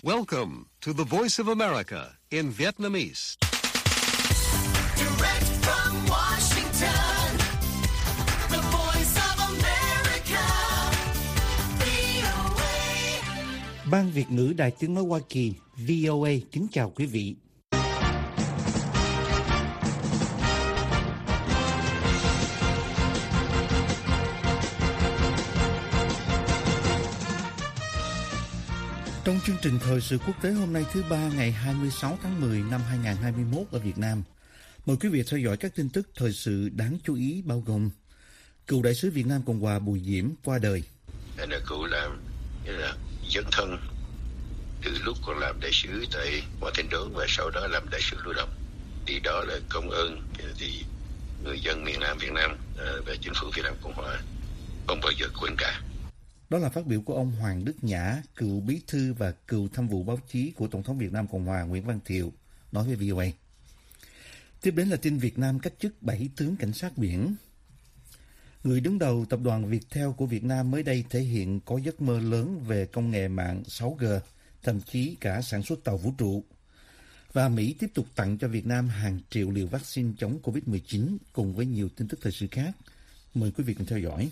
Welcome to the Voice of America in Vietnamese. Direct from Washington, the Voice of America, VOA. Ban Việt ngữ Đài Tiếng nói Hoa Kỳ, VOA, kính chào quý vị. Trong chương trình thời sự quốc tế hôm nay thứ Ba ngày 26 tháng 10 năm 2021 ở Việt Nam, mời quý vị theo dõi các tin tức thời sự đáng chú ý bao gồm cựu đại sứ Việt Nam Cộng hòa Bùi Diễm qua đời. Cụ làm dấn thân từ lúc còn làm đại sứ tại Hoa Thiên Đốn và sau đó làm đại sứ lưu động. Thì đó là công ơn thì người dân miền Nam Việt Nam và chính phủ Việt Nam Cộng hòa không bao giờ quên cả. Đó là phát biểu của ông Hoàng Đức Nhã, cựu bí thư và cựu tham vụ báo chí của Tổng thống Việt Nam Cộng hòa Nguyễn Văn Thiệu, nói với VOA. Tiếp đến là tin Việt Nam cách chức 7 tướng cảnh sát biển. Người đứng đầu tập đoàn Viettel của Việt Nam mới đây thể hiện có giấc mơ lớn về công nghệ mạng 6G, thậm chí cả sản xuất tàu vũ trụ. Và Mỹ tiếp tục tặng cho Việt Nam hàng triệu liều vaccine chống COVID-19 cùng với nhiều tin tức thời sự khác. Mời quý vị cùng theo dõi.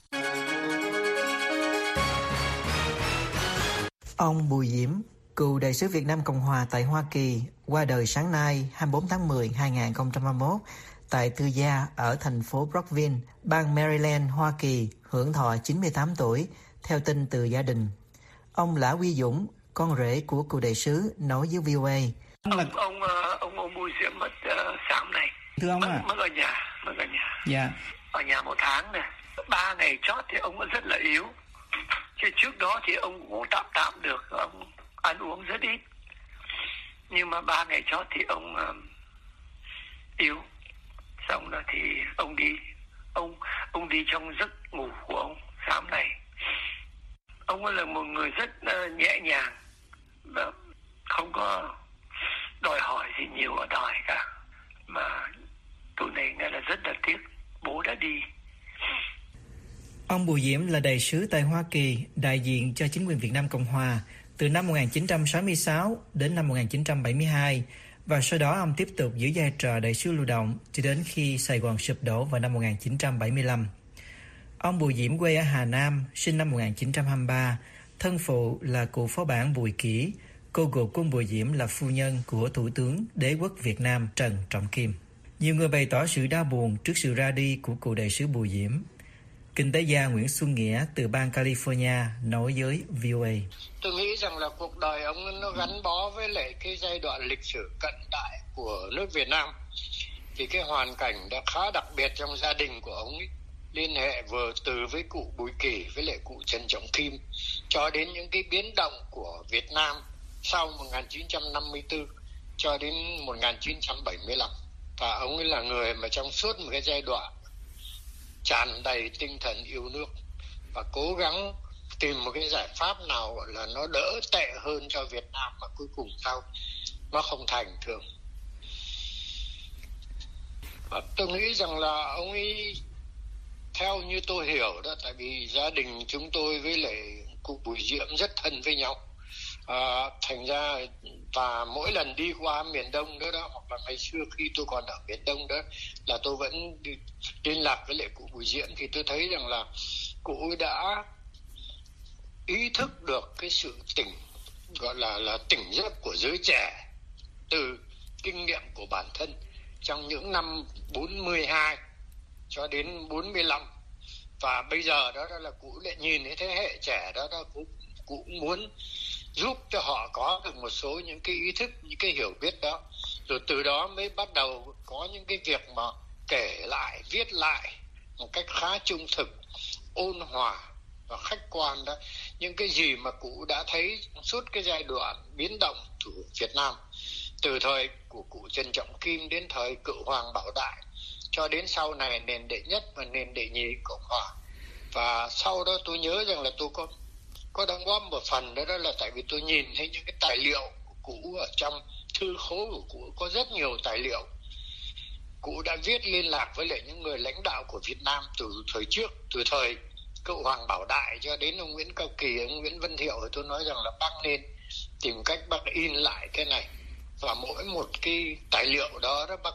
Ông Bùi Diễm, cựu đại sứ Việt Nam Cộng hòa tại Hoa Kỳ, qua đời sáng nay 24 tháng 10, 2021 tại tư gia ở thành phố Brockville, bang Maryland, Hoa Kỳ, hưởng thọ 98 tuổi, theo tin từ gia đình. Ông Lã Huy Dũng, con rể của cựu đại sứ, nói với VOA. Ông Bùi Diễm mất sáng này. Thưa ông ạ. Mất ở nhà. Dạ. Ở nhà 1 tháng này. 3 ngày chót thì ông vẫn rất là yếu. Chứ trước đó thì ông cũng tạm được, ông ăn uống rất ít. Nhưng mà 3 ngày chót thì ông yếu. Xong rồi thì ông đi trong giấc ngủ của ông sáng này. Ông là một người rất nhẹ nhàng và không có đòi hỏi gì nhiều ở đời cả. Mà tụi này nghe là rất là tiếc bố đã đi. Ông Bùi Diễm là đại sứ tại Hoa Kỳ, đại diện cho chính quyền Việt Nam Cộng hòa từ năm 1966 đến năm 1972 và sau đó ông tiếp tục giữ vai trò đại sứ lưu động cho đến khi Sài Gòn sụp đổ vào năm 1975. Ông Bùi Diễm quê ở Hà Nam, sinh năm 1923, thân phụ là cụ phó bản Bùi Kỷ, cô ruột của Bùi Diễm là phu nhân của Thủ tướng Đế quốc Việt Nam Trần Trọng Kim. Nhiều người bày tỏ sự đau buồn trước sự ra đi của cựu đại sứ Bùi Diễm. Kinh tế gia Nguyễn Xuân Nghĩa từ bang California nói với VOA. Tôi nghĩ rằng là cuộc đời ông nó gắn bó với lại cái giai đoạn lịch sử cận đại của nước Việt Nam. Thì cái hoàn cảnh đã khá đặc biệt trong gia đình của ông ấy, liên hệ vừa từ với cụ Bùi Kỷ với lại cụ Trần Trọng Kim cho đến những cái biến động của Việt Nam sau 1954 cho đến 1975. Và ông ấy là người mà trong suốt một cái giai đoạn tràn đầy tinh thần yêu nước và cố gắng tìm một cái giải pháp nào gọi là nó đỡ tệ hơn cho Việt Nam mà cuối cùng sao nó không thành thường. Và tôi nghĩ rằng là ông ấy, theo như tôi hiểu đó, tại vì gia đình chúng tôi với lại cụ Bùi Diễm rất thân với nhau, thành ra và mỗi lần đi qua miền Đông đó hoặc là ngày xưa khi tôi còn ở miền Đông đó là tôi vẫn liên lạc với lại cụ Bùi Diễm, thì tôi thấy rằng là cụ đã ý thức được cái sự gọi là tỉnh giấc của giới trẻ từ kinh nghiệm của bản thân trong những năm 42 cho đến 45. Và bây giờ đó là cụ lại nhìn thấy thế hệ trẻ đó cụ muốn giúp cho họ có được một số những cái ý thức, những cái hiểu biết đó. Rồi từ đó mới bắt đầu có những cái việc mà kể lại, viết lại một cách khá trung thực, ôn hòa và khách quan đó. Những cái gì mà cụ đã thấy suốt cái giai đoạn biến động của Việt Nam. Từ thời của cụ Trần Trọng Kim đến thời cựu Hoàng Bảo Đại cho đến sau này nền đệ nhất và nền đệ nhị Cộng hòa. Và sau đó tôi nhớ rằng là tôi có đóng góp một phần đó là tại vì tôi nhìn thấy những cái tài liệu của cụ ở trong thư khố của cụ, có rất nhiều tài liệu cụ đã viết liên lạc với lại những người lãnh đạo của Việt Nam từ thời trước, từ thời cựu Hoàng Bảo Đại cho đến ông Nguyễn Cao Kỳ, ông Nguyễn Văn Thiệu. Thì tôi nói rằng là bác nên tìm cách bác in lại cái này, và mỗi một cái tài liệu đó bác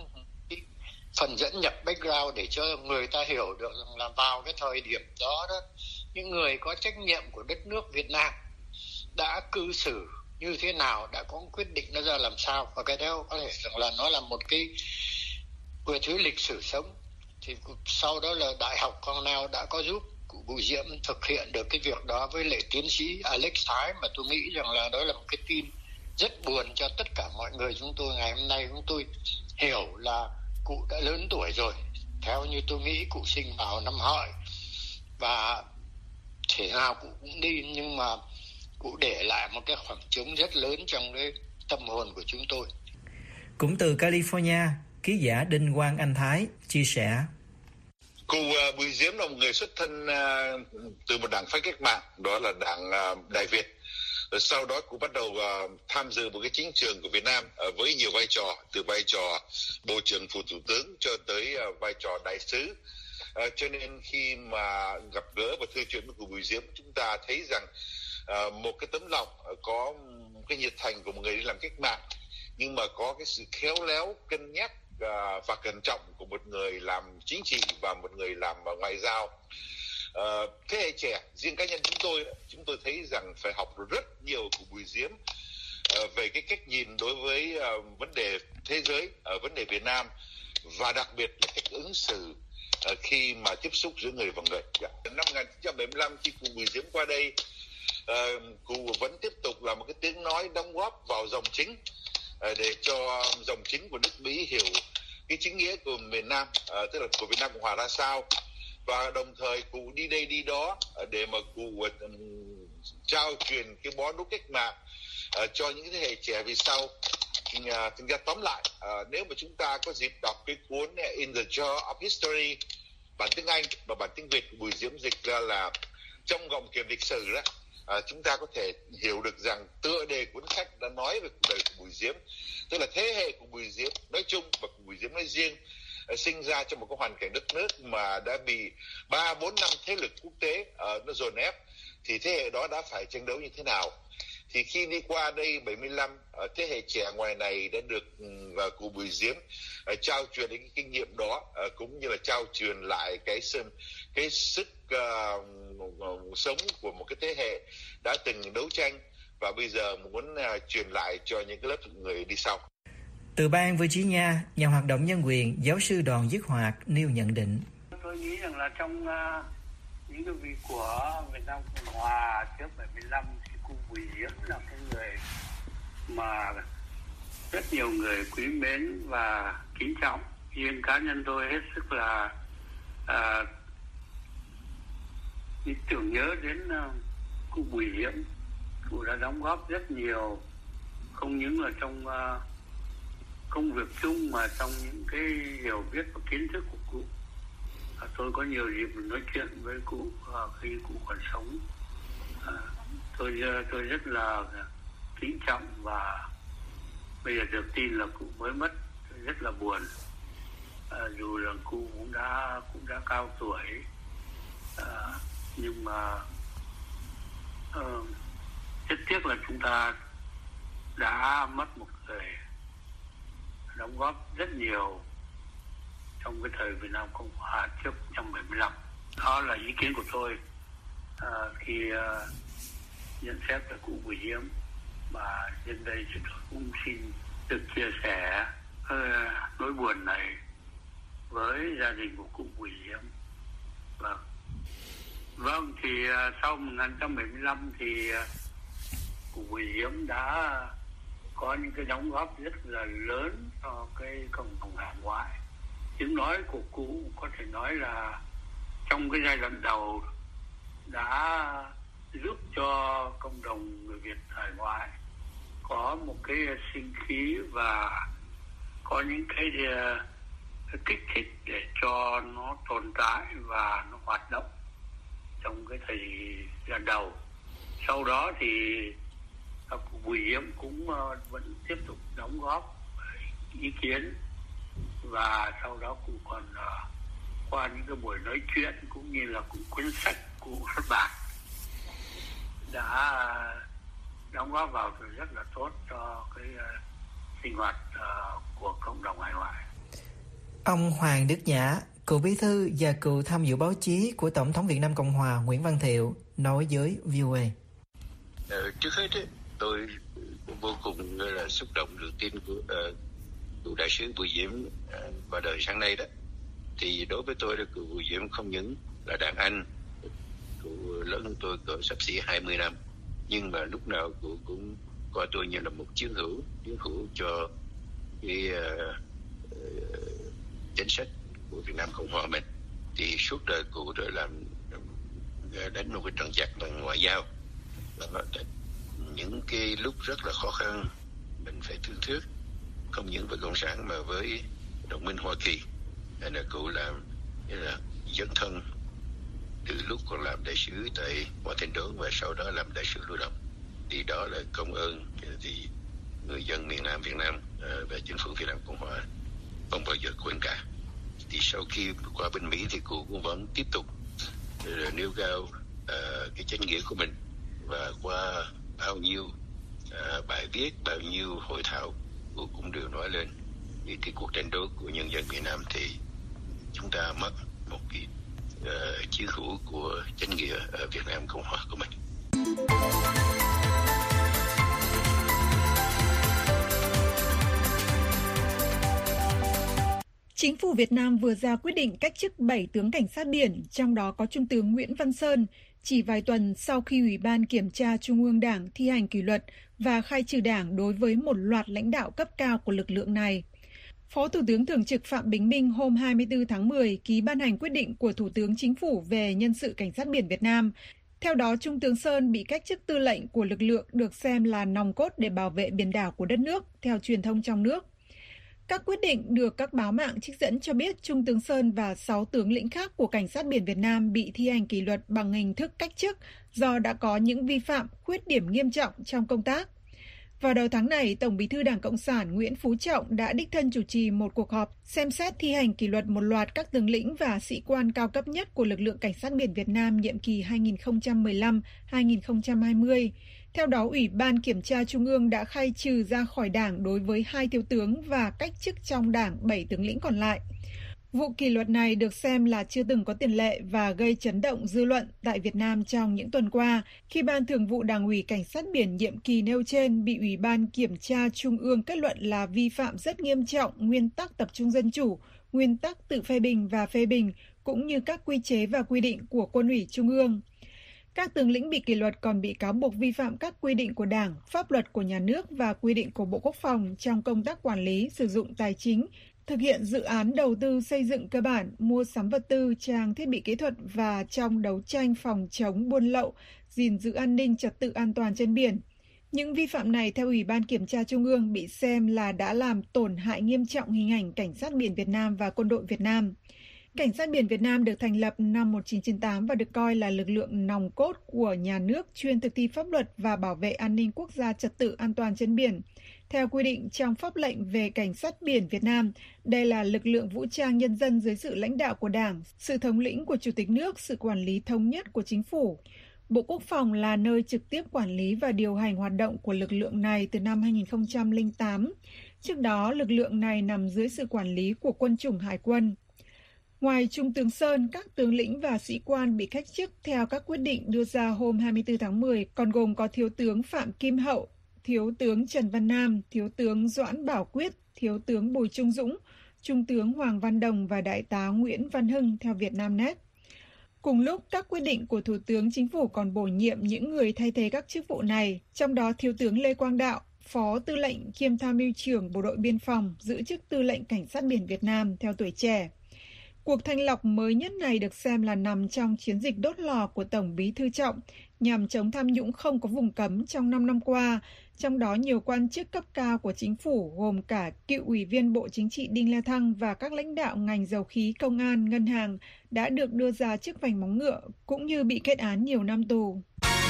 phần dẫn nhập background để cho người ta hiểu được rằng là vào cái thời điểm đó những người có trách nhiệm của đất nước Việt Nam đã cư xử như thế nào, đã có quyết định nó ra làm sao, và cái đó có thể rằng là nó là một cái vừa thứ lịch sử sống. Thì sau đó là Đại học Cornell đã có giúp cụ Bùi Diễm thực hiện được cái việc đó với lại tiến sĩ Alex Thái, mà tôi nghĩ rằng là đó là một cái tin rất buồn cho tất cả mọi người chúng tôi. Ngày hôm nay chúng tôi hiểu là cụ đã lớn tuổi rồi, theo như tôi nghĩ cụ sinh vào năm Hợi và thể nào cụ cũng đi, nhưng mà cụ để lại một cái khoảng trống rất lớn trong cái tâm hồn của chúng tôi. Cũng từ California, ký giả Đinh Quang Anh Thái chia sẻ: Cụ Bùi Diễm là một người xuất thân từ một đảng phái cách mạng, đó là đảng Đại Việt. Rồi sau đó cụ bắt đầu tham dự một cái chính trường của Việt Nam với nhiều vai trò, từ vai trò Bộ trưởng Phủ Thủ tướng cho tới vai trò đại sứ. Cho nên khi mà gặp gỡ và thư chuyện với cụ Bùi Diễm, chúng ta thấy rằng một cái tấm lòng, có một cái nhiệt thành của một người đi làm cách mạng, nhưng mà có cái sự khéo léo, cân nhắc và cẩn trọng của một người làm chính trị và một người làm ngoại giao. Thế hệ trẻ, riêng cá nhân chúng tôi thấy rằng phải học rất nhiều của Bùi Diễm về cái cách nhìn đối với vấn đề thế giới, vấn đề Việt Nam, và đặc biệt là cách ứng xử khi mà tiếp xúc giữa người và người. Năm 1975 khi cụ Bùi Diễm qua đây, cụ vẫn tiếp tục là một cái tiếng nói đóng góp vào dòng chính để cho dòng chính của nước Mỹ hiểu cái chính nghĩa của miền Nam, tức là của Việt Nam Cộng Hòa ra sao, và đồng thời cụ đi đây đi đó để mà cụ trao truyền cái bó đuốc cách mạng cho những thế hệ trẻ về sau. Thực ra tóm lại, nếu mà chúng ta có dịp đọc cái cuốn In the Jar of History, bản tiếng Anh và bản tiếng Việt của Bùi Diễm dịch ra là Trong gọng kiềm lịch sử đó, chúng ta có thể hiểu được rằng tựa đề cuốn sách đã nói về cuộc đời của Bùi Diễm, tức là thế hệ của Bùi Diễm nói chung và của Bùi Diễm nói riêng sinh ra trong một cái hoàn cảnh đất nước mà đã bị 3-4 năm thế lực quốc tế nó dồn ép, thì thế hệ đó đã phải tranh đấu như thế nào. Thì khi đi qua đây 75, thế hệ trẻ ngoài này đã được cụ Bùi Diễm trao truyền đến cái kinh nghiệm đó, cũng như là trao truyền lại cái sức sống của một cái thế hệ đã từng đấu tranh và bây giờ muốn truyền lại cho những cái lớp người đi sau. Từ bang Virginia, nhà hoạt động nhân quyền giáo sư Đoàn Dứt Hoạt nêu nhận định: Tôi nghĩ rằng là trong những cái vị của Việt Nam Cộng Hòa trước 75 thì cụ Bùi Diễm là cái người mà rất nhiều người quý mến và kính trọng. Riêng cá nhân tôi hết sức là tưởng nhớ đến cụ Bùi Diễm. Cụ đã đóng góp rất nhiều, không những là trong công việc chung mà trong những cái hiểu biết và kiến thức của cụ. Tôi có nhiều dịp nói chuyện với cụ khi cụ còn sống. Tôi rất là kính trọng, và bây giờ được tin là cụ mới mất, tôi rất là buồn. Dù là cụ cũng đã cao tuổi, nhưng mà rất tiếc là chúng ta đã mất một người đóng góp rất nhiều trong cái thời Việt Nam Cộng Hòa trước 1975. Đó là ý kiến của tôi khi nhận xét về cụ Bùi Diễm, và nhân đây chúng tôi cũng xin được chia sẻ nỗi buồn này với gia đình của cụ Bùi Diễm. Vâng, thì sau 1975 thì cụ Bùi Diễm đã có những cái đóng góp rất là lớn cho cái cộng đồng hải ngoại. Tiếng nói của cụ có thể nói là trong cái giai đoạn đầu đã giúp cho cộng đồng người Việt hải ngoại có một cái sinh khí và có những cái kích thích để cho nó tồn tại và nó hoạt động trong cái thời gian đầu. Sau đó thì cụ Bùi Diễm cũng vẫn tiếp tục đóng góp ý kiến, và sau đó cụ còn qua những cái buổi nói chuyện cũng như là cuốn sách cụ xuất bản đã đóng góp vào rất là tốt cho cái sinh hoạt của cộng đồng hải ngoại. Ông Hoàng Đức Nhã, cựu bí thư và cựu tham dự báo chí của Tổng thống Việt Nam Cộng hòa Nguyễn Văn Thiệu nói với VOA. Trước hết tôi vô cùng là xúc động được tin của cựu đại sứ Bùi Diễm qua đời sáng nay đó. Thì đối với tôi là cựu Bùi Diễm không những là đàn anh, cựu lớn hơn tôi cỡ sắp xỉ 20 năm, nhưng mà lúc nào cụ cũng coi tôi như là một chiến hữu cho cái chính sách của Việt Nam Cộng hòa mình. Thì suốt đời cụ đã đánh một cái trận giặc bằng ngoại giao. Những cái lúc rất là khó khăn mình phải thương thuyết không những với cộng sản mà với đồng minh Hoa Kỳ. Nên là cụ làm như là dấn thân từ lúc còn làm đại sứ tại Washington và sau đó làm đại sứ lưu động. Thì đó là công ơn thì người dân miền Nam Việt Nam và chính phủ Việt Nam Cộng hòa không bao giờ quên cả. Thì sau khi qua bên Mỹ thì cụ cũng vẫn tiếp tục nêu cao cái chính nghĩa của mình, và qua bao nhiêu bài viết, bao nhiêu hội thảo cụ cũng đều nói lên những cái cuộc tranh đấu của nhân dân Việt Nam thì chúng ta mất một cái chiến hữu của chính nghĩa ở Việt Nam Cộng hòa của mình. Chính phủ Việt Nam vừa ra quyết định cách chức 7 tướng cảnh sát biển, trong đó có Trung tướng Nguyễn Văn Sơn, chỉ vài tuần sau khi Ủy ban Kiểm tra Trung ương Đảng thi hành kỷ luật và khai trừ Đảng đối với một loạt lãnh đạo cấp cao của lực lượng này. Phó Thủ tướng Thường trực Phạm Bình Minh hôm 24 tháng 10 ký ban hành quyết định của Thủ tướng Chính phủ về nhân sự cảnh sát biển Việt Nam. Theo đó, Trung tướng Sơn bị cách chức tư lệnh của lực lượng được xem là nòng cốt để bảo vệ biển đảo của đất nước, theo truyền thông trong nước. Các quyết định được các báo mạng trích dẫn cho biết Trung tướng Sơn và 6 tướng lĩnh khác của Cảnh sát biển Việt Nam bị thi hành kỷ luật bằng hình thức cách chức do đã có những vi phạm, khuyết điểm nghiêm trọng trong công tác. Vào đầu tháng này, Tổng Bí thư Đảng Cộng sản Nguyễn Phú Trọng đã đích thân chủ trì một cuộc họp xem xét thi hành kỷ luật một loạt các tướng lĩnh và sĩ quan cao cấp nhất của lực lượng Cảnh sát biển Việt Nam nhiệm kỳ 2015-2020. Theo đó, Ủy ban Kiểm tra Trung ương đã khai trừ ra khỏi Đảng đối với 2 thiếu tướng và cách chức trong Đảng 7 tướng lĩnh còn lại. Vụ kỷ luật này được xem là chưa từng có tiền lệ và gây chấn động dư luận tại Việt Nam trong những tuần qua, khi Ban Thường vụ Đảng ủy Cảnh sát biển nhiệm kỳ nêu trên bị Ủy ban Kiểm tra Trung ương kết luận là vi phạm rất nghiêm trọng nguyên tắc tập trung dân chủ, nguyên tắc tự phê bình và phê bình, cũng như các quy chế và quy định của Quân ủy Trung ương. Các tướng lĩnh bị kỷ luật còn bị cáo buộc vi phạm các quy định của Đảng, pháp luật của nhà nước và quy định của Bộ Quốc phòng trong công tác quản lý, sử dụng tài chính, thực hiện dự án đầu tư xây dựng cơ bản, mua sắm vật tư, trang thiết bị kỹ thuật và trong đấu tranh phòng chống buôn lậu, gìn giữ an ninh trật tự an toàn trên biển. Những vi phạm này theo Ủy ban Kiểm tra Trung ương bị xem là đã làm tổn hại nghiêm trọng hình ảnh Cảnh sát biển Việt Nam và Quân đội Việt Nam. Cảnh sát biển Việt Nam được thành lập năm 1998 và được coi là lực lượng nòng cốt của nhà nước chuyên thực thi pháp luật và bảo vệ an ninh quốc gia, trật tự an toàn trên biển. Theo quy định trong pháp lệnh về Cảnh sát biển Việt Nam, đây là lực lượng vũ trang nhân dân dưới sự lãnh đạo của Đảng, sự thống lĩnh của Chủ tịch nước, sự quản lý thống nhất của Chính phủ. Bộ Quốc phòng là nơi trực tiếp quản lý và điều hành hoạt động của lực lượng này từ năm 2008. Trước đó, lực lượng này nằm dưới sự quản lý của Quân chủng Hải quân. Ngoài Trung tướng Sơn, các tướng lĩnh và sĩ quan bị cách chức theo các quyết định đưa ra hôm 24 tháng 10 còn gồm có Thiếu tướng Phạm Kim Hậu, Thiếu tướng Trần Văn Nam, Thiếu tướng Doãn Bảo Quyết, Thiếu tướng Bùi Trung Dũng, Trung tướng Hoàng Văn Đồng và Đại tá Nguyễn Văn Hưng theo Vietnamnet. Cùng lúc, các quyết định của Thủ tướng Chính phủ còn bổ nhiệm những người thay thế các chức vụ này, trong đó Thiếu tướng Lê Quang Đạo, Phó Tư lệnh kiêm Tham mưu trưởng Bộ đội Biên phòng, giữ chức Tư lệnh Cảnh sát biển Việt Nam theo tuổi trẻ. Cuộc thanh lọc mới nhất này được xem là nằm trong chiến dịch đốt lò của Tổng Bí thư Trọng nhằm chống tham nhũng không có vùng cấm trong 5 năm qua, trong đó nhiều quan chức cấp cao của chính phủ gồm cả cựu Ủy viên Bộ Chính trị Đinh La Thăng và các lãnh đạo ngành dầu khí, công an, ngân hàng đã được đưa ra trước vành móng ngựa cũng như bị kết án nhiều năm tù.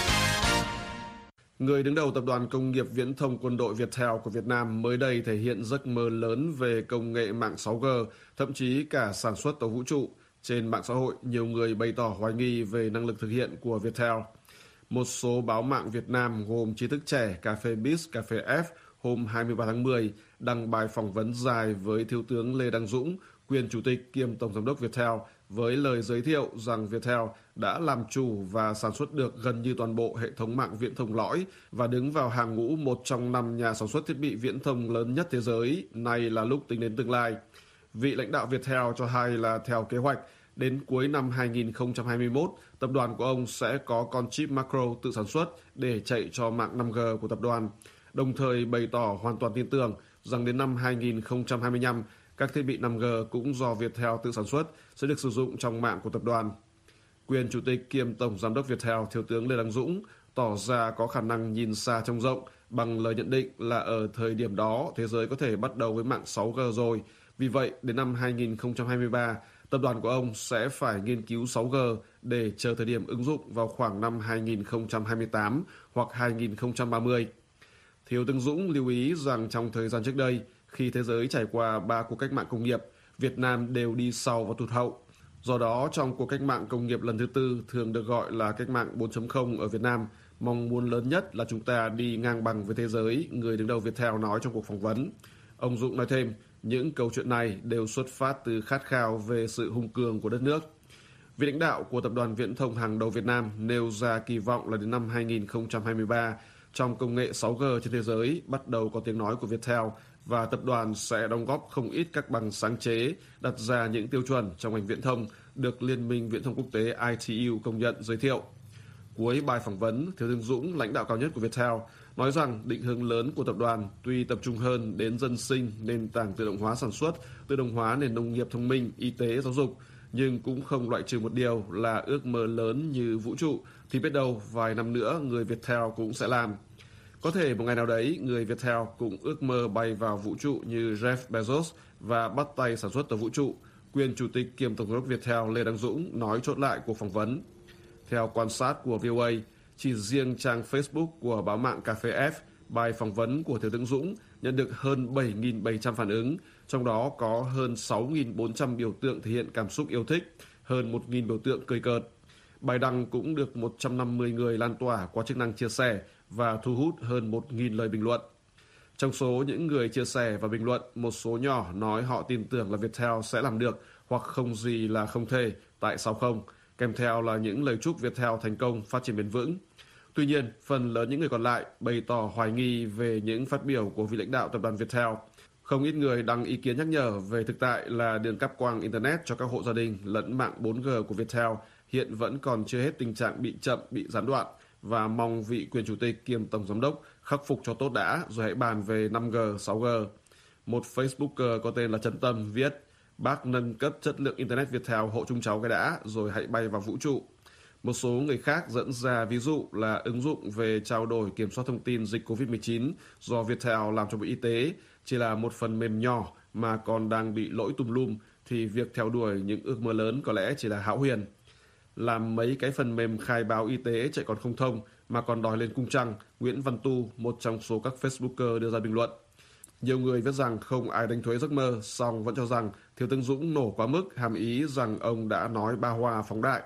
Người đứng đầu Tập đoàn Công nghiệp Viễn thông Quân đội Viettel của Việt Nam mới đây thể hiện giấc mơ lớn về công nghệ mạng 6G, thậm chí cả sản xuất tàu vũ trụ. Trên mạng xã hội, nhiều người bày tỏ hoài nghi về năng lực thực hiện của Viettel. Một số báo mạng Việt Nam gồm Trí thức trẻ, Cà phê Biz, Cà phê F hôm 23 tháng 10 đăng bài phỏng vấn dài với Thiếu tướng Lê Đăng Dũng, quyền chủ tịch kiêm tổng giám đốc Viettel, với lời giới thiệu rằng Viettel đã làm chủ và sản xuất được gần như toàn bộ hệ thống mạng viễn thông lõi và đứng vào hàng ngũ một trong 5 nhà sản xuất thiết bị viễn thông lớn nhất thế giới. Nay là lúc tính đến tương lai. Vị lãnh đạo Viettel cho hay là theo kế hoạch, đến cuối năm 2021, tập đoàn của ông sẽ có con chip macro tự sản xuất để chạy cho mạng 5G của tập đoàn, đồng thời bày tỏ hoàn toàn tin tưởng rằng đến năm 2025, các thiết bị 5G cũng do Viettel tự sản xuất sẽ được sử dụng trong mạng của tập đoàn. Quyền chủ tịch kiêm tổng giám đốc Viettel, Thiếu tướng Lê Đăng Dũng, tỏ ra có khả năng nhìn xa trông rộng bằng lời nhận định là ở thời điểm đó thế giới có thể bắt đầu với mạng 6G rồi. Vì vậy, đến năm 2023, tập đoàn của ông sẽ phải nghiên cứu 6G để chờ thời điểm ứng dụng vào khoảng năm 2028 hoặc 2030. Thiếu tướng Dũng lưu ý rằng trong thời gian trước đây, khi thế giới trải qua 3 cuộc cách mạng công nghiệp, Việt Nam đều đi sau và tụt hậu. Do đó, trong cuộc cách mạng công nghiệp lần thứ tư, thường được gọi là cách mạng 4.0 ở Việt Nam, mong muốn lớn nhất là chúng ta đi ngang bằng với thế giới, người đứng đầu Viettel nói trong cuộc phỏng vấn. Ông Dũng nói thêm, những câu chuyện này đều xuất phát từ khát khao về sự hùng cường của đất nước. Vị lãnh đạo của tập đoàn viễn thông hàng đầu Việt Nam nêu ra kỳ vọng là đến năm 2023, trong công nghệ 6G trên thế giới bắt đầu có tiếng nói của Viettel và tập đoàn sẽ đóng góp không ít các bằng sáng chế, đặt ra những tiêu chuẩn trong ngành viễn thông được Liên minh Viễn thông Quốc tế ITU công nhận giới thiệu. Cuối bài phỏng vấn, Thiếu tướng Dũng, lãnh đạo cao nhất của Viettel, nói rằng định hướng lớn của tập đoàn tuy tập trung hơn đến dân sinh, nền tảng tự động hóa sản xuất, tự động hóa nền nông nghiệp thông minh, y tế, giáo dục, nhưng cũng không loại trừ một điều là ước mơ lớn như vũ trụ thì biết đâu vài năm nữa người Viettel cũng sẽ làm. Có thể một ngày nào đấy, người Viettel cũng ước mơ bay vào vũ trụ như Jeff Bezos và bắt tay sản xuất tàu vũ trụ. Quyền chủ tịch kiêm tổng giám đốc Viettel Lê Đăng Dũng nói chốt lại cuộc phỏng vấn. Theo quan sát của VOA, chỉ riêng trang Facebook của báo mạng Cà phê F, bài phỏng vấn của Thiếu tướng Dũng nhận được hơn 7.700 phản ứng, trong đó có hơn 6.400 biểu tượng thể hiện cảm xúc yêu thích, hơn 1.000 biểu tượng cười cợt. Bài đăng cũng được 150 người lan tỏa qua chức năng chia sẻ và thu hút hơn 1.000 lời bình luận. Trong số những người chia sẻ và bình luận, một số nhỏ nói họ tin tưởng là Viettel sẽ làm được hoặc không gì là không thể, tại sao không? Kèm theo là những lời chúc Viettel thành công, phát triển bền vững. Tuy nhiên, phần lớn những người còn lại bày tỏ hoài nghi về những phát biểu của vị lãnh đạo tập đoàn Viettel. Không ít người đăng ý kiến nhắc nhở về thực tại là đường cáp quang Internet cho các hộ gia đình lẫn mạng 4G của Viettel hiện vẫn còn chưa hết tình trạng bị chậm, bị gián đoạn và mong vị quyền chủ tịch kiêm tổng giám đốc khắc phục cho tốt đã rồi hãy bàn về 5G, 6G. Một Facebooker có tên là Trần Tâm viết, bác nâng cấp chất lượng Internet Viettel hộ chúng cháu cái đã rồi hãy bay vào vũ trụ. Một số người khác dẫn ra ví dụ là ứng dụng về trao đổi kiểm soát thông tin dịch COVID-19 do Viettel làm cho Bộ Y tế chỉ là một phần mềm nhỏ mà còn đang bị lỗi tùm lum thì việc theo đuổi những ước mơ lớn có lẽ chỉ là hão huyền. Làm mấy cái phần mềm khai báo y tế chạy còn không thông mà còn đòi lên cung trăng, Nguyễn Văn Tu, một trong số các Facebooker đưa ra bình luận. Nhiều người viết rằng không ai đánh thuế giấc mơ, song vẫn cho rằng Thiếu tướng Dũng nổ quá mức, hàm ý rằng ông đã nói ba hoa phóng đại.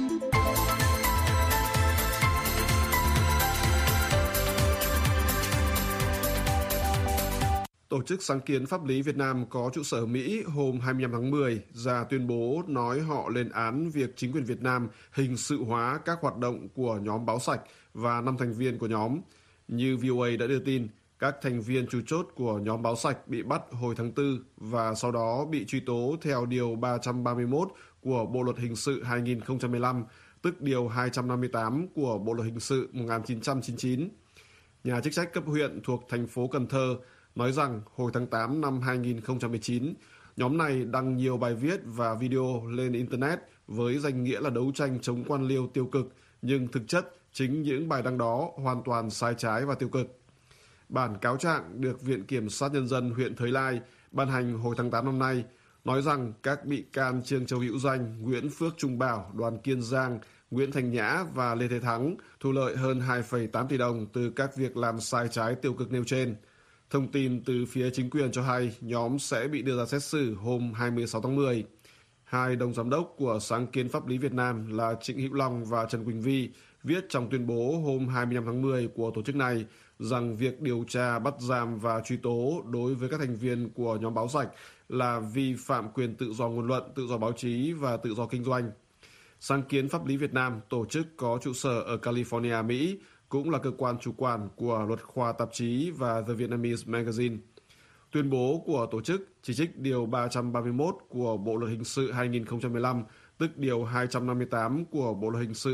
Tổ chức sáng kiến pháp lý Việt Nam có trụ sở ở Mỹ hôm 25 tháng 10 ra tuyên bố nói họ lên án việc chính quyền Việt Nam hình sự hóa các hoạt động của nhóm Báo Sạch và 5 thành viên của nhóm. Như VOA đã đưa tin, các thành viên chủ chốt của nhóm Báo Sạch bị bắt hồi tháng 4 và sau đó bị truy tố theo Điều 331 của Bộ Luật Hình sự 2015, tức Điều 258 của Bộ Luật Hình sự 1999. Nhà chức trách cấp huyện thuộc thành phố Cần Thơ nói rằng hồi tháng 8 năm 2019, nhóm này đăng nhiều bài viết và video lên Internet với danh nghĩa là đấu tranh chống quan liêu tiêu cực, nhưng thực chất chính những bài đăng đó hoàn toàn sai trái và tiêu cực. Bản cáo trạng được Viện Kiểm sát Nhân dân huyện Thới Lai ban hành hồi tháng 8 năm nay nói rằng các bị can Trương Châu Hữu Danh, Nguyễn Phước Trung Bảo, Đoàn Kiên Giang, Nguyễn Thành Nhã và Lê Thế Thắng thu lợi hơn 2,8 tỷ đồng từ các việc làm sai trái tiêu cực nêu trên. Thông tin từ phía chính quyền cho hay nhóm sẽ bị đưa ra xét xử hôm 26 tháng 10. Hai đồng giám đốc của Sáng kiến Pháp lý Việt Nam là Trịnh Hữu Long và Trần Quỳnh Vi viết trong tuyên bố hôm 25 tháng 10 của tổ chức này rằng việc điều tra, bắt giam và truy tố đối với các thành viên của nhóm Báo Sạch là vi phạm quyền tự do ngôn luận, tự do báo chí và tự do kinh doanh. Sáng kiến Pháp lý Việt Nam, tổ chức có trụ sở ở California, Mỹ, cũng là cơ quan chủ quản của luật khoa tạp chí và The Vietnamese Magazine. Tuyên bố của tổ chức chỉ trích Điều 331 của Bộ Luật Hình sự 2015, tức Điều 258 của Bộ Luật Hình sự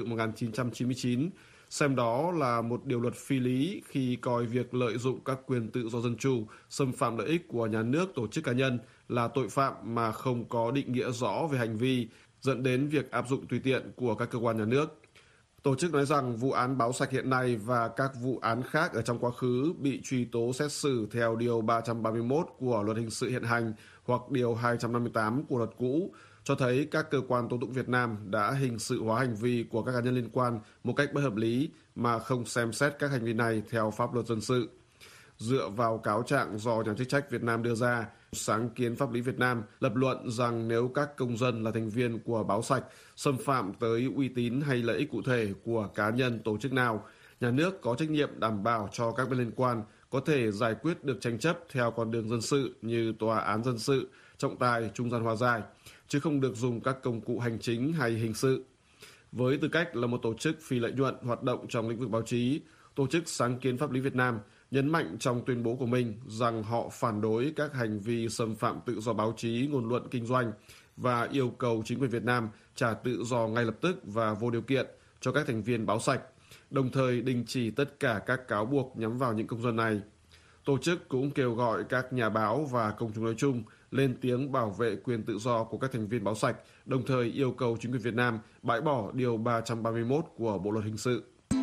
1999, xem đó là một điều luật phi lý khi coi việc lợi dụng các quyền tự do dân chủ, xâm phạm lợi ích của nhà nước, tổ chức cá nhân là tội phạm mà không có định nghĩa rõ về hành vi, dẫn đến việc áp dụng tùy tiện của các cơ quan nhà nước. Tổ chức nói rằng vụ án Báo Sạch hiện nay và các vụ án khác ở trong quá khứ bị truy tố xét xử theo Điều 331 của Luật Hình sự hiện hành hoặc Điều 258 của luật cũ, cho thấy các cơ quan tố tụng Việt Nam đã hình sự hóa hành vi của các cá nhân liên quan một cách bất hợp lý mà không xem xét các hành vi này theo pháp luật dân sự. Dựa vào cáo trạng do nhà chức trách Việt Nam đưa ra, Sáng kiến Pháp lý Việt Nam lập luận rằng nếu các công dân là thành viên của Báo Sạch xâm phạm tới uy tín hay lợi ích cụ thể của cá nhân, tổ chức nào, nhà nước có trách nhiệm đảm bảo cho các bên liên quan có thể giải quyết được tranh chấp theo con đường dân sự như tòa án dân sự, trọng tài, trung gian hòa giải, chứ không được dùng các công cụ hành chính hay hình sự. Với tư cách là một tổ chức phi lợi nhuận hoạt động trong lĩnh vực báo chí, Tổ chức Sáng kiến Pháp lý Việt Nam nhấn mạnh trong tuyên bố của mình rằng họ phản đối các hành vi xâm phạm tự do báo chí, ngôn luận, kinh doanh và yêu cầu chính quyền Việt Nam trả tự do ngay lập tức và vô điều kiện cho các thành viên Báo Sạch, đồng thời đình chỉ tất cả các cáo buộc nhắm vào những công dân này. Tổ chức cũng kêu gọi các nhà báo và công chúng nói chung lên tiếng bảo vệ quyền tự do của các thành viên Báo Sạch, đồng thời yêu cầu chính quyền Việt Nam bãi bỏ Điều 331 của Bộ Luật Hình sự.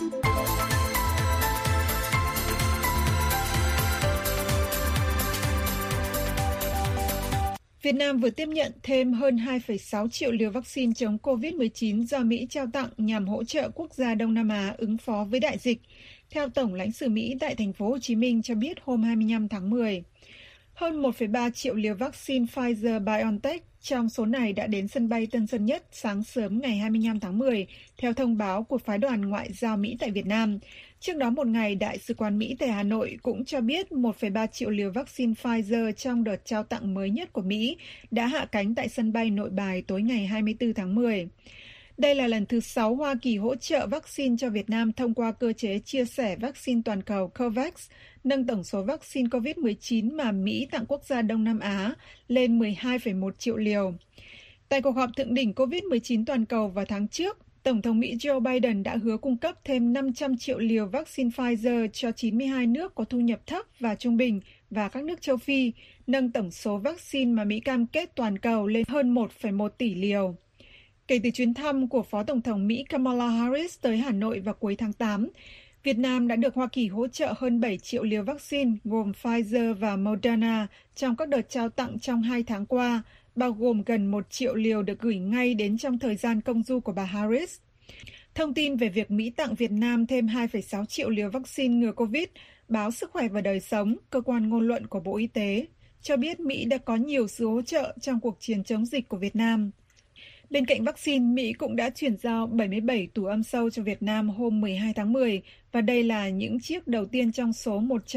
Việt Nam vừa tiếp nhận thêm hơn 2,6 triệu liều vaccine chống COVID-19 do Mỹ trao tặng nhằm hỗ trợ quốc gia Đông Nam Á ứng phó với đại dịch, theo Tổng lãnh sự Mỹ tại thành phố Hồ Chí Minh cho biết hôm 25 tháng 10. Hơn 1,3 triệu liều vaccine Pfizer-BioNTech trong số này đã đến sân bay Tân Sơn Nhất sáng sớm ngày 25 tháng 10, theo thông báo của Phái đoàn Ngoại giao Mỹ tại Việt Nam. Trước đó một ngày, Đại sứ quán Mỹ tại Hà Nội cũng cho biết 1,3 triệu liều vaccine Pfizer trong đợt trao tặng mới nhất của Mỹ đã hạ cánh tại sân bay Nội Bài tối ngày 24 tháng 10. Đây là lần thứ 6 Hoa Kỳ hỗ trợ vaccine cho Việt Nam thông qua cơ chế chia sẻ vaccine toàn cầu COVAX, nâng tổng số vaccine COVID-19 mà Mỹ tặng quốc gia Đông Nam Á lên 12,1 triệu liều. Tại cuộc họp thượng đỉnh COVID-19 toàn cầu vào tháng trước, Tổng thống Mỹ Joe Biden đã hứa cung cấp thêm 500 triệu liều vaccine Pfizer cho 92 nước có thu nhập thấp và trung bình và các nước châu Phi, nâng tổng số vaccine mà Mỹ cam kết toàn cầu lên hơn 1,1 tỷ liều. Kể từ chuyến thăm của Phó Tổng thống Mỹ Kamala Harris tới Hà Nội vào cuối tháng 8, Việt Nam đã được Hoa Kỳ hỗ trợ hơn 7 triệu liều vaccine gồm Pfizer và Moderna trong các đợt trao tặng trong 2 tháng qua, bao gồm gần 1 triệu liều được gửi ngay đến trong thời gian công du của bà Harris. Thông tin về việc Mỹ tặng Việt Nam thêm 2,6 triệu liều vaccine ngừa COVID, báo Sức khỏe và Đời sống, cơ quan ngôn luận của Bộ Y tế, cho biết Mỹ đã có nhiều sự hỗ trợ trong cuộc chiến chống dịch của Việt Nam. Bên cạnh vaccine, Mỹ cũng đã chuyển giao 77 tủ âm sâu cho Việt Nam hôm 12 tháng 10, và đây là những chiếc đầu tiên trong số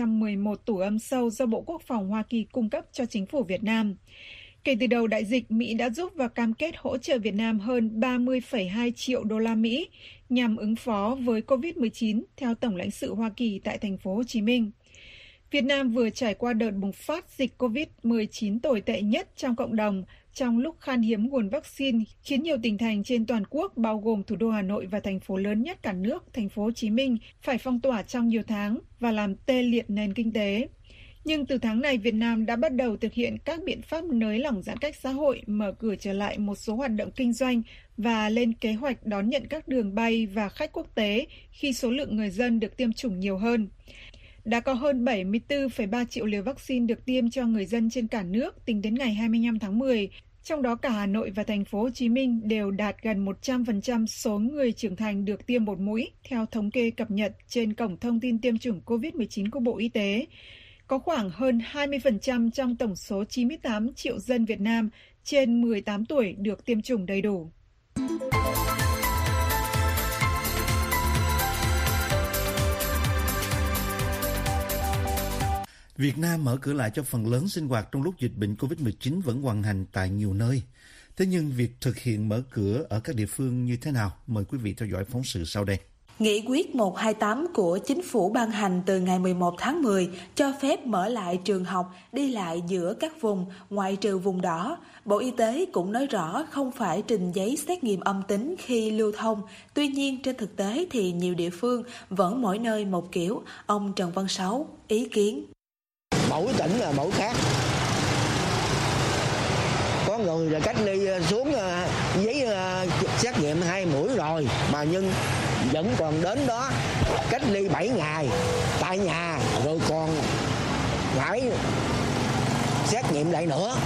111 tủ âm sâu do Bộ Quốc phòng Hoa Kỳ cung cấp cho chính phủ Việt Nam. Kể từ đầu đại dịch, Mỹ đã giúp và cam kết hỗ trợ Việt Nam hơn 30,2 triệu đô la Mỹ nhằm ứng phó với COVID-19, theo Tổng lãnh sự Hoa Kỳ tại thành phố Hồ Chí Minh. Việt Nam vừa trải qua đợt bùng phát dịch COVID-19 tồi tệ nhất trong cộng đồng trong lúc khan hiếm nguồn vaccine, khiến nhiều tỉnh thành trên toàn quốc, bao gồm thủ đô Hà Nội và thành phố lớn nhất cả nước, thành phố Hồ Chí Minh, phải phong tỏa trong nhiều tháng và làm tê liệt nền kinh tế. Nhưng từ tháng này, Việt Nam đã bắt đầu thực hiện các biện pháp nới lỏng giãn cách xã hội, mở cửa trở lại một số hoạt động kinh doanh và lên kế hoạch đón nhận các đường bay và khách quốc tế khi số lượng người dân được tiêm chủng nhiều hơn. Đã có hơn 74,3 triệu liều vaccine được tiêm cho người dân trên cả nước tính đến ngày 25 tháng 10, trong đó cả Hà Nội và thành phố Hồ Chí Minh đều đạt gần 100% số người trưởng thành được tiêm một mũi, theo thống kê cập nhật trên cổng thông tin tiêm chủng COVID-19 của Bộ Y tế. Có khoảng hơn 20% trong tổng số 98 triệu dân Việt Nam trên 18 tuổi được tiêm chủng đầy đủ. Việt Nam mở cửa lại cho phần lớn sinh hoạt trong lúc dịch bệnh COVID-19 vẫn hoành hành tại nhiều nơi. Thế nhưng việc thực hiện mở cửa ở các địa phương như thế nào? Mời quý vị theo dõi phóng sự sau đây. Nghị quyết 128 của Chính phủ ban hành từ ngày 11 tháng 10 cho phép mở lại trường học, đi lại giữa các vùng, ngoại trừ vùng đỏ. Bộ Y tế cũng nói rõ không phải trình giấy xét nghiệm âm tính khi lưu thông. Tuy nhiên, trên thực tế thì nhiều địa phương vẫn mỗi nơi một kiểu. Ông Trần Văn Sáu ý kiến. Mỗi tỉnh là mỗi khác. Có người là cách ly xuống giấy xét nghiệm 2 mũi rồi mà nhưng vẫn còn đến đó cách ly 7 ngày tại nhà rồi còn phải xét nghiệm lại nữa.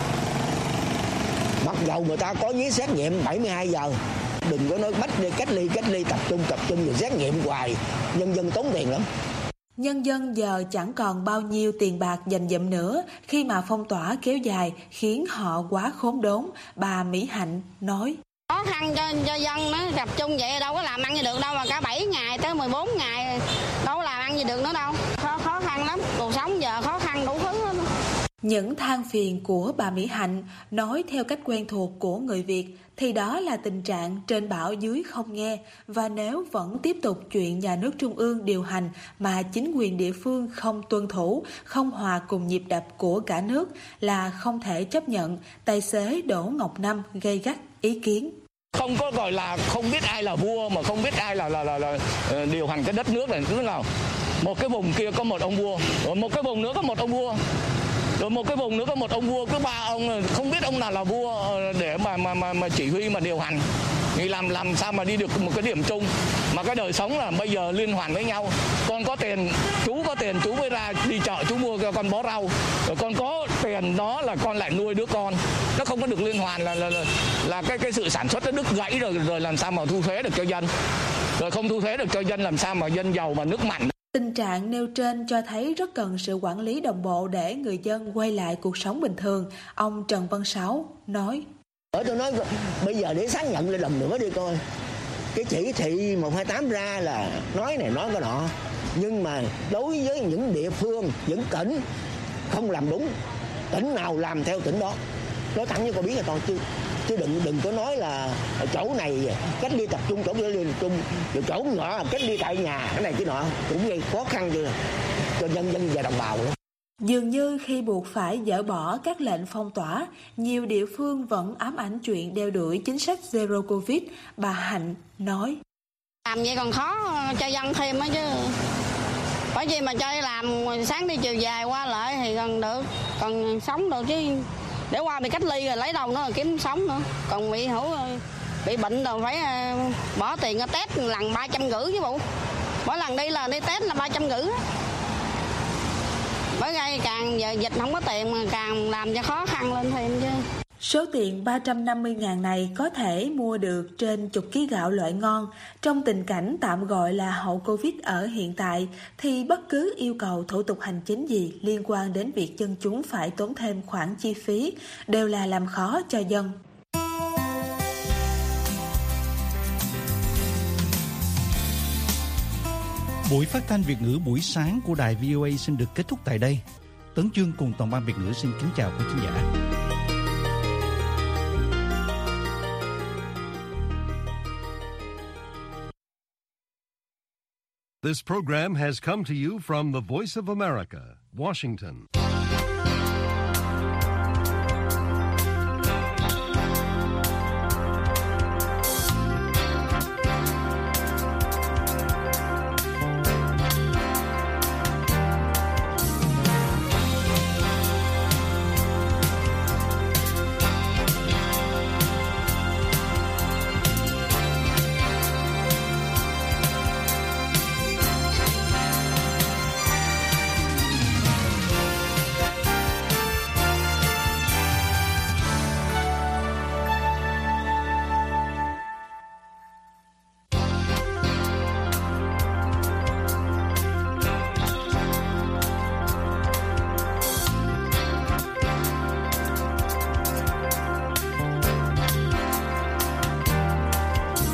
Mặc dầu người ta có giấy xét nghiệm 72 giờ. Đừng có nói bắt đi cách ly tập trung rồi xét nghiệm hoài, nhân dân tốn tiền lắm. Nhân dân giờ chẳng còn bao nhiêu tiền bạc dành dụm nữa khi mà phong tỏa kéo dài khiến họ quá khốn đốn, bà Mỹ Hạnh nói. Khó khăn cho dân nó tập trung vậy đâu có làm ăn gì được đâu, mà cả 7 ngày tới 14 ngày đâu có làm ăn gì được nữa đâu. Khó khăn lắm, cuộc sống giờ khó khăn đủ thứ hết. Những than phiền của bà Mỹ Hạnh nói theo cách quen thuộc của người Việt thì đó là tình trạng trên bảo dưới không nghe, và nếu vẫn tiếp tục chuyện nhà nước trung ương điều hành mà chính quyền địa phương không tuân thủ, không hòa cùng nhịp đập của cả nước là không thể chấp nhận. Tài xế Đỗ Ngọc Năm gây gắt ý kiến. Không có gọi là không biết ai là vua mà không biết ai là điều hành cái đất nước này thế nào. Một cái vùng kia có một ông vua, rồi một cái vùng nữa có một ông vua. Rồi một cái vùng nữa có một ông vua, cứ 3 ông không biết ông nào là vua để mà chỉ huy mà điều hành. Thì làm sao mà đi được một cái điểm chung. Mà cái đời sống là bây giờ liên hoàn với nhau. Con có tiền chú mới ra đi chợ chú mua cho con bó rau. Rồi con có tiền đó là con lại nuôi đứa con. Nó không có được liên hoàn là cái sự sản xuất nó đứt gãy rồi làm sao mà thu thuế được cho dân. Rồi không thu thuế được cho dân làm sao mà dân giàu mà nước mạnh. Tình trạng nêu trên cho thấy rất cần sự quản lý đồng bộ để người dân quay lại cuộc sống bình thường. Ông Trần Văn Sáu nói. Tôi nói bây giờ để xác nhận lại lần nữa đi coi. Cái chỉ thị 128 ra là nói này nói cái nọ. Nhưng mà đối với những địa phương, những tỉnh không làm đúng, tỉnh nào làm theo tỉnh đó. Nói thẳng như cô biết là thôi chứ đừng có nói là chỗ này cách ly tập trung, chỗ kia ly tập trung, rồi chỗ nhỏ cách ly tại nhà, cái này cái nọ cũng gây khó khăn cho nhân dân và đồng bào luôn. Dường như khi buộc phải dỡ bỏ các lệnh phong tỏa, nhiều địa phương vẫn ám ảnh chuyện đeo đuổi chính sách Zero Covid, bà Hạnh nói. Làm vậy còn khó cho dân thêm á chứ. Bởi vì mà cho đi làm sáng đi chiều về qua lại thì còn sống được chứ. Để qua bị cách ly rồi lấy đâu nó kiếm sống nữa. Còn bị bệnh rồi phải bỏ tiền ra test lần 350 chứ bộ. Mỗi lần đi là đi test là 350. Bởi vậy càng giờ dịch không có tiền mà càng làm cho khó khăn lên thêm chứ. Số tiền 350.000 này có thể mua được trên chục ký gạo loại ngon. Trong tình cảnh tạm gọi là hậu Covid ở hiện tại, thì bất cứ yêu cầu thủ tục hành chính gì liên quan đến việc dân chúng phải tốn thêm khoản chi phí đều là làm khó cho dân. Buổi phát thanh Việt ngữ buổi sáng của đài VOA xin được kết thúc tại đây. Tấn Chương cùng toàn ban Việt ngữ xin kính chào quý khán giả. This program has come to you from the Voice of America, Washington.